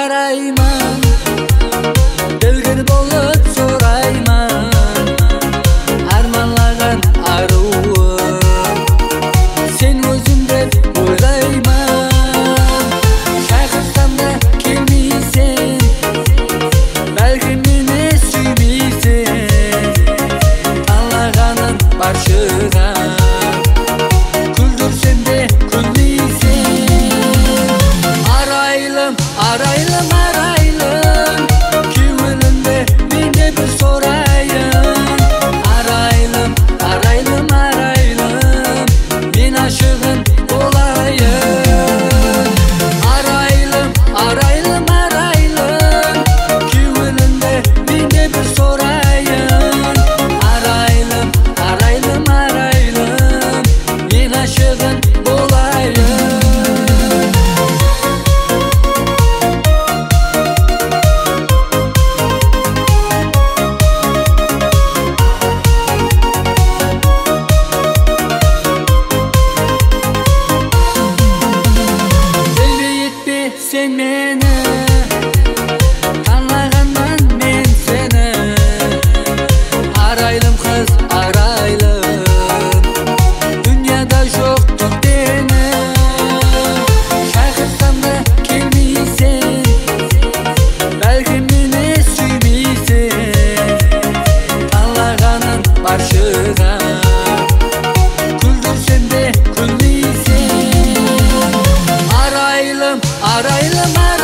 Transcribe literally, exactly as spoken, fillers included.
карайман, белгір болып сұрайман, арманлаған аруым, сен өзің деп ойлайман. Шақырсам да келмейсің, бәлкім мені сүймейсің, танлағаным бар шығар, күлдірсем де күлмейсің. Арайлым, арайлым, арайлым, кеуілімді мен де бір сорайын. Арайлым, арайлым, арайлым, мен ашығын болайын. Арайлым, арайлым, арайлым, кеуілімді мен де бір сорайын. Арайлым, арайлым, арайлым, мен ашығын болайын. Sen meni tanlағанман мен сені, арайлым қыз, арайлым, дүнияда жоқ түктені. Шақырсам да келмейсің, бәлкім мені сүймейсің, танлағаным бар шығар, күлдірсем де күлмейсің. Арайлым, арайлым, арайлым.